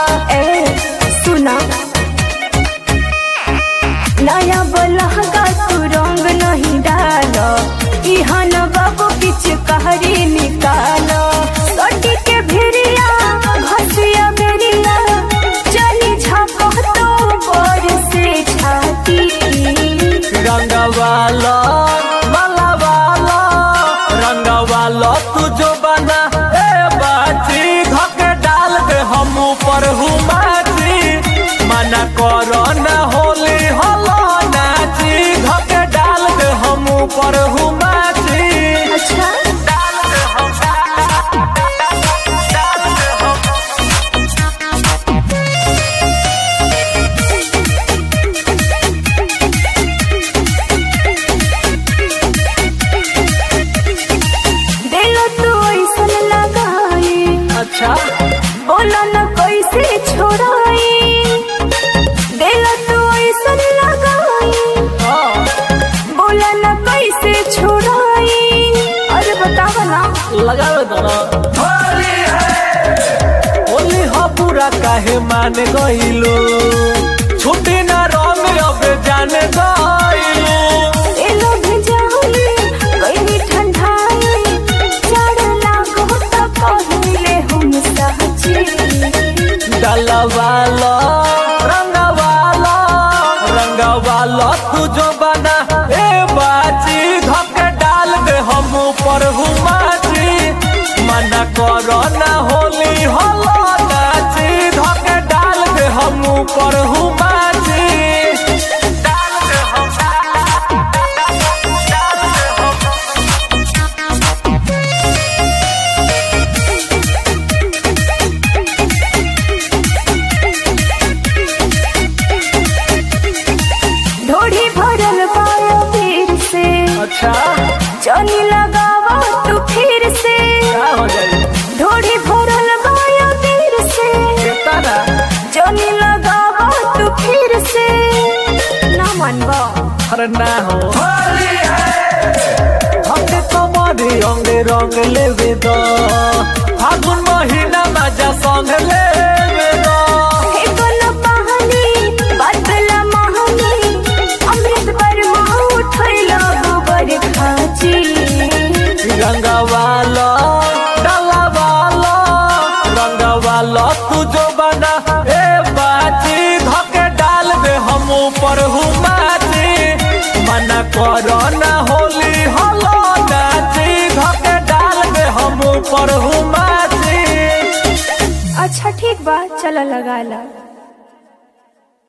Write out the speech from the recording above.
ए सुना नया बलहगा तू रंग नहीं डालो इहाँ न बाबू बीच कहरी निकालो सोटी के भिरिया घसिया बेरिया चली झाको तो बोर से छाती रंगवाला माला वाला रंगवाला तू जो बना ए बाजी धके डाल दे हम ऊपर हुमाची मना करो न होली हलो नाची धके डाल दे हम ऊपर हुमाची। अच्छा डाल दे हम डाल दे हम दिल तू ऐसन लगाई अच्छा बोला न कैसे छोड़ाई दिल तू ऐसन लगाई हाँ बोला न कैसे छोड़ाई अरे बतावा ना लगावे तो ना होली हो पूरा काहे मान गइलो छुट्टी ना रंग अब जाने गइलो ए लोग जाने कहीं ठंडाई चढ़ लागो तो पहिले हम सहजी डलवाला रंगवाला तू जो बना ए बाजी धके डाल दे हम ऊपर हुमाची मना करो ना होली हलो नाची धके डाल दे हम ऊपर हुमाची। डाल दे हम डाल दे हम ढोढ़ी भरल पायो फिर से अच्छा चली लगावा तू फिर से क्या हो जाए ढोढ़ी भरल पायो फिर से बेटा ना चली लगावा तू फिर से ना मनबा अरे ना हो हमके कमरी अंगे रंग लेवे दो फागुन महीना मजा संग लेवे दो हे कोनो कहानी बदला महानी अमृत पर माँ उठैला गोबर खाची रंगवाला डलवाला रंगवाला तू जो बना ए बाजी धके डाल दे हम ऊपर हुमाची मना करो ना होली हलो नाची धके डाल दे हम ऊपर हुमाची। अच्छा ठीक बा चला लगा ला।